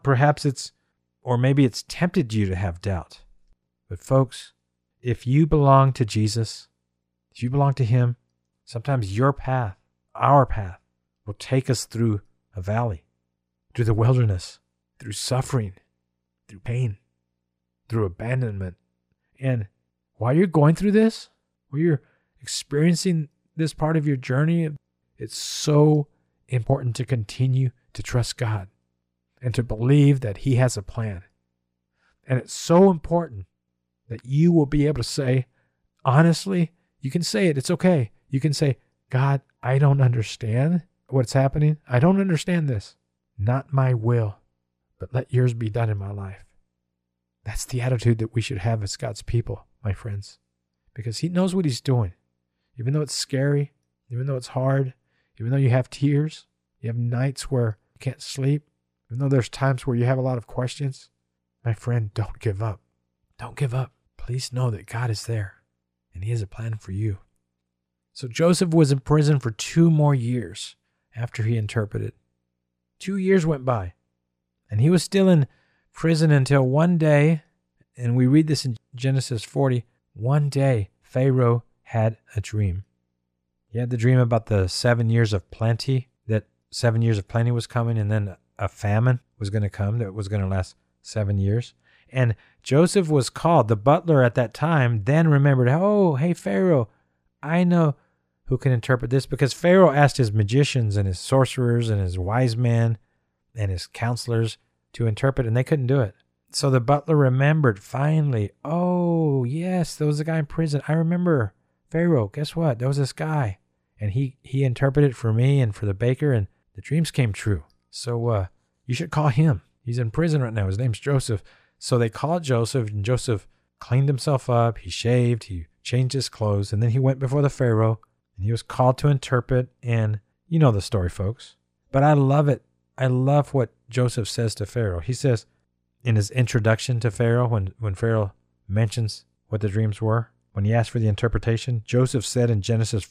Or maybe it's tempted you to have doubt. But folks, if you belong to Jesus, if you belong to Him, sometimes your path, our path, will take us through a valley, through the wilderness, through suffering, through pain, through abandonment. And while you're going through this, while you're experiencing this part of your journey, it's so important to continue to trust God and to believe that He has a plan. And it's so important that you will be able to say, honestly, you can say it, it's okay. You can say, God, I don't understand what's happening. I don't understand this. Not my will, but let yours be done in my life. That's the attitude that we should have as God's people, my friends, because He knows what He's doing. Even though it's scary, even though it's hard, even though you have tears, you have nights where you can't sleep, even though there's times where you have a lot of questions, my friend, don't give up. Don't give up. Please know that God is there and He has a plan for you. So Joseph was in prison for 2 more years after he interpreted. 2 years went by, and he was still in prison until one day, and we read this in Genesis 40, one day Pharaoh had a dream. He had the dream about the 7 years of plenty, that 7 years of plenty was coming, and then a famine was going to come that was going to last 7 years. And Joseph was called. The butler at that time then remembered, oh, hey, Pharaoh, I know who can interpret this, because Pharaoh asked his magicians and his sorcerers and his wise men and his counselors to interpret, and they couldn't do it. So the butler remembered finally, oh, yes, there was a guy in prison. I remember, Pharaoh, guess what? There was this guy, and he interpreted for me and for the baker, and the dreams came true. So you should call him. He's in prison right now. His name's Joseph. So they called Joseph, and Joseph cleaned himself up. He shaved. He changed his clothes, and then he went before the Pharaoh, and he was called to interpret. And you know the story, folks. But I love it. I love what Joseph says to Pharaoh. He says in his introduction to Pharaoh, when Pharaoh mentions what the dreams were, when he asked for the interpretation, Joseph said in Genesis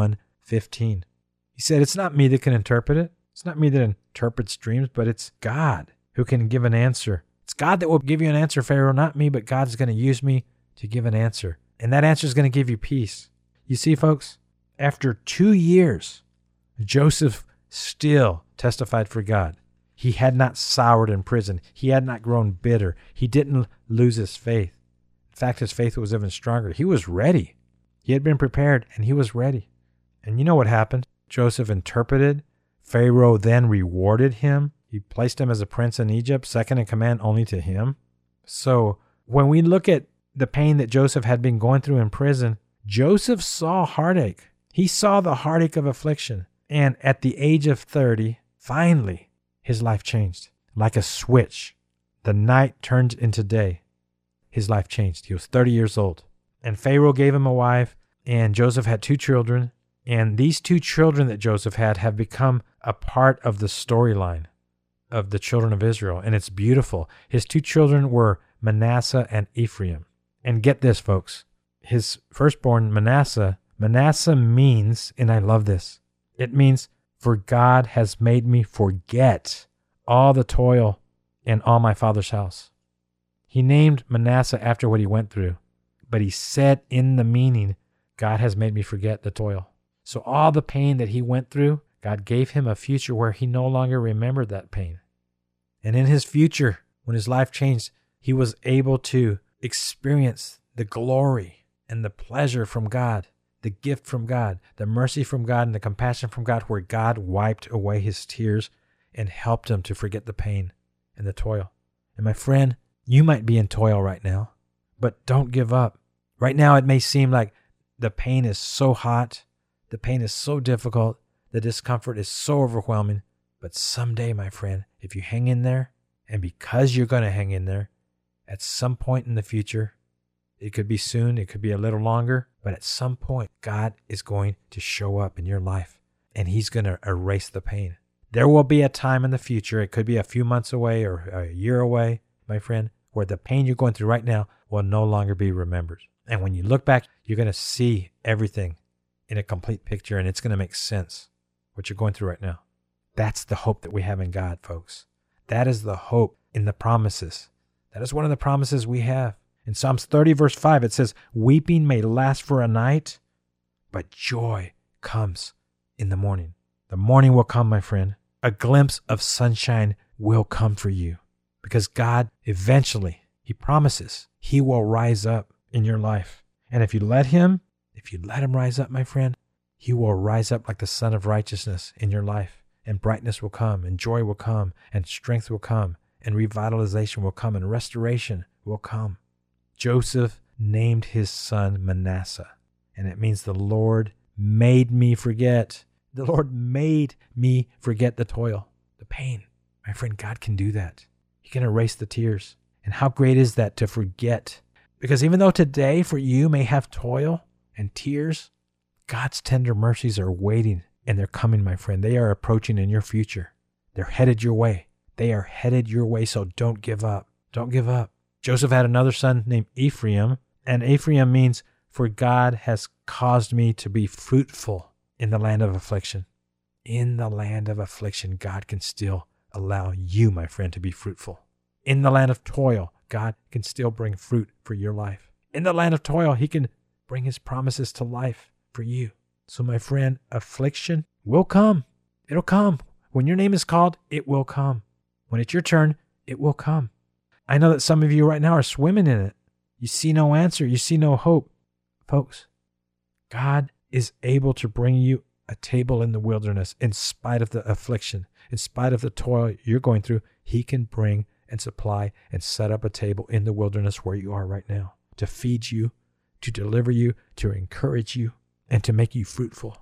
41:15, he said, it's not me that can interpret it. It's not me that interprets dreams, but it's God who can give an answer. It's God that will give you an answer, Pharaoh, not me, but God's going to use me to give an answer. And that answer is going to give you peace. You see, folks, after 2 years, Joseph still testified for God. He had not soured in prison. He had not grown bitter. He didn't lose his faith. In fact, his faith was even stronger. He was ready. He had been prepared, and he was ready. And you know what happened? Joseph interpreted. Pharaoh then rewarded him. He placed him as a prince in Egypt, second in command only to him. So when we look at the pain that Joseph had been going through in prison, Joseph saw heartache. He saw the heartache of affliction. And at the age of 30, finally, his life changed. Like a switch. The night turned into day. His life changed. He was 30 years old. And Pharaoh gave him a wife, and Joseph had 2 children. And these 2 children that Joseph had have become a part of the storyline of the children of Israel. And it's beautiful. His 2 children were Manasseh and Ephraim. And get this, folks. His firstborn, Manasseh means, and I love this, it means, for God has made me forget all the toil in all my father's house. He named Manasseh after what he went through, but he said in the meaning, God has made me forget the toil. So all the pain that he went through, God gave him a future where he no longer remembered that pain. And in his future, when his life changed, he was able to experience the glory and the pleasure from God, the gift from God, the mercy from God, and the compassion from God, where God wiped away his tears and helped him to forget the pain and the toil. And my friend, you might be in toil right now, but don't give up. Right now, it may seem like the pain is so hot, the pain is so difficult, the discomfort is so overwhelming. But someday, my friend, if you hang in there, and because you're going to hang in there, at some point in the future, it could be soon, it could be a little longer, but at some point, God is going to show up in your life, and he's going to erase the pain. There will be a time in the future, it could be a few months away or a year away, my friend, where the pain you're going through right now will no longer be remembered. And when you look back, you're going to see everything in a complete picture, and it's going to make sense what you're going through right now. That's the hope that we have in God, folks. That is the hope in the promises. That is one of the promises we have. In Psalms 30, verse 5, it says, weeping may last for a night, but joy comes in the morning. The morning will come, my friend. A glimpse of sunshine will come for you because God eventually, He promises, He will rise up in your life. And if you let Him rise up, my friend, He will rise up like the Son of Righteousness in your life. And brightness will come, and joy will come, and strength will come, and revitalization will come, and restoration will come. Joseph named his son Manasseh, and it means the Lord made me forget. The Lord made me forget the toil, the pain. My friend, God can do that. He can erase the tears. And how great is that to forget? Because even though today for you may have toil and tears, God's tender mercies are waiting. And they're coming, my friend. They are approaching in your future. They're headed your way. They are headed your way, so don't give up. Don't give up. Joseph had another son named Ephraim, and Ephraim means, for God has caused me to be fruitful in the land of affliction. In the land of affliction, God can still allow you, my friend, to be fruitful. In the land of toil, God can still bring fruit for your life. In the land of toil, He can bring His promises to life for you. So my friend, affliction will come. It'll come. When your name is called, it will come. When it's your turn, it will come. I know that some of you right now are swimming in it. You see no answer. You see no hope. Folks, God is able to bring you a table in the wilderness in spite of the affliction, in spite of the toil you're going through. He can bring and supply and set up a table in the wilderness where you are right now to feed you, to deliver you, to encourage you, and to make you fruitful.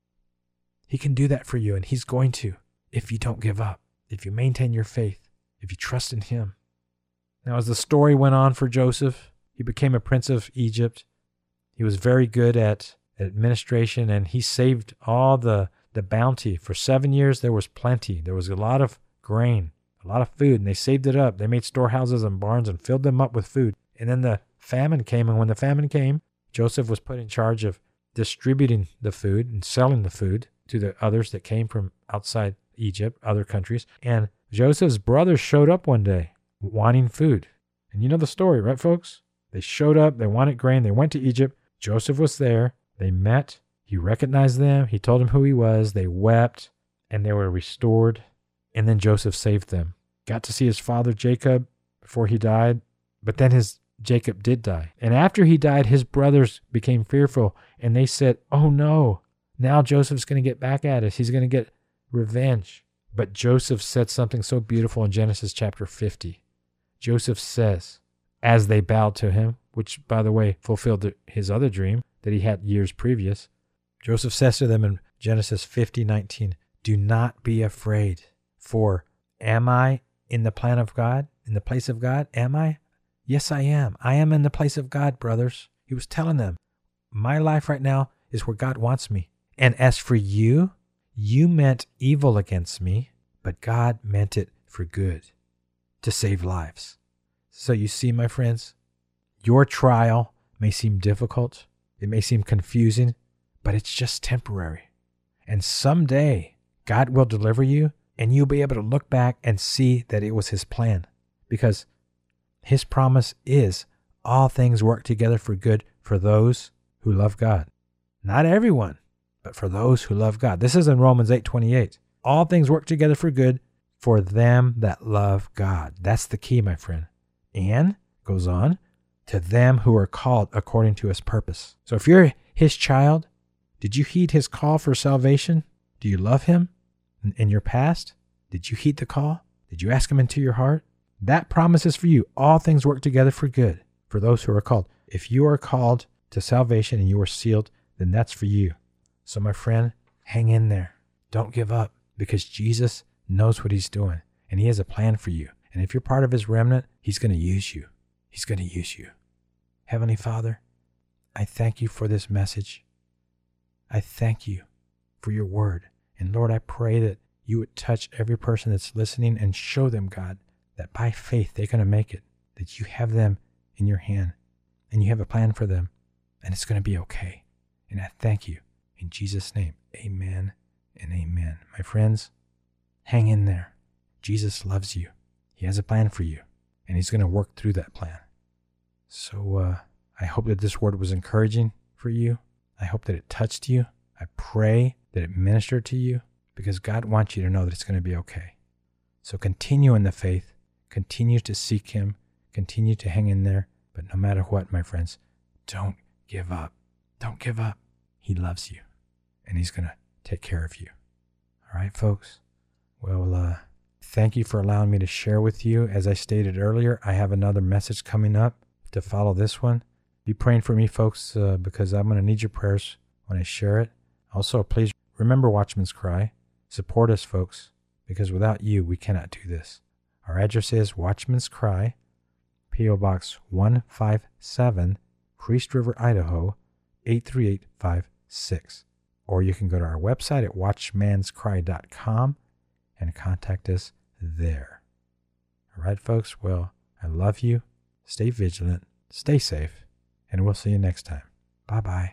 He can do that for you, and He's going to if you don't give up, if you maintain your faith, if you trust in Him. Now, as the story went on for Joseph, he became a prince of Egypt. He was very good at administration, and he saved all the bounty. For 7 years, there was plenty. There was a lot of grain, a lot of food, and they saved it up. They made storehouses and barns and filled them up with food. And then the famine came, and when the famine came, Joseph was put in charge of distributing the food and selling the food to the others that came from outside Egypt, other countries. And Joseph's brothers showed up one day wanting food. And you know the story, right, folks? They showed up. They wanted grain. They went to Egypt. Joseph was there. They met. He recognized them. He told them who he was. They wept, and they were restored. And then Joseph saved them. Got to see his father Jacob before he died, but then Jacob did die. And after he died, his brothers became fearful, and they said, oh no, now Joseph's going to get back at us. He's going to get revenge. But Joseph said something so beautiful in Genesis chapter 50. Joseph says, as they bowed to him, which, by the way, fulfilled his other dream that he had years previous, Joseph says to them in Genesis 50:19, do not be afraid, for am I in the plan of God, in the place of God? Am I? Yes, I am. I am in the place of God, brothers. He was telling them, my life right now is where God wants me. And as for you, you meant evil against me, but God meant it for good, to save lives. So you see, my friends, your trial may seem difficult. It may seem confusing, but it's just temporary. And someday, God will deliver you, and you'll be able to look back and see that it was His plan. Because His promise is all things work together for good for those who love God. Not everyone, but for those who love God. This is in Romans 8:28. All things work together for good for them that love God. That's the key, my friend. And, goes on, to them who are called according to His purpose. So if you're His child, did you heed His call for salvation? Do you love Him in your past? Did you heed the call? Did you ask Him into your heart? That promise is for you. All things work together for good for those who are called. If you are called to salvation and you are sealed, then that's for you. So my friend, hang in there. Don't give up, because Jesus knows what He's doing, and He has a plan for you. And if you're part of His remnant, He's going to use you. He's going to use you. Heavenly Father, I thank You for this message. I thank You for Your word. And Lord, I pray that You would touch every person that's listening and show them, God, that by faith they're going to make it, that You have them in Your hand and You have a plan for them, and it's going to be okay. And I thank You In Jesus' name, amen and amen. My friends, hang in there. Jesus loves you. He has a plan for you, and he's going to work through that plan. So I hope that this word was encouraging for you. I hope that it touched you. I pray that it ministered to you, because God wants you to know that it's going to be okay. So continue in the faith. Continue to seek him. Continue to hang in there. But no matter what, my friends, don't give up. Don't give up. He loves you, and he's going to take care of you. All right, folks? Well, thank you for allowing me to share with you. As I stated earlier, I have another message coming up to follow this one. Be praying for me, folks, because I'm going to need your prayers when I share it. Also, please remember Watchman's Cry. Support us, folks, because without you, we cannot do this. Our address is Watchman's Cry, P.O. Box 157, Priest River, Idaho, 83856. Or you can go to our website at watchmanscry.com and contact us there. All right, folks? Well, I love you. Stay vigilant. Stay safe. And we'll see you next time. Bye-bye.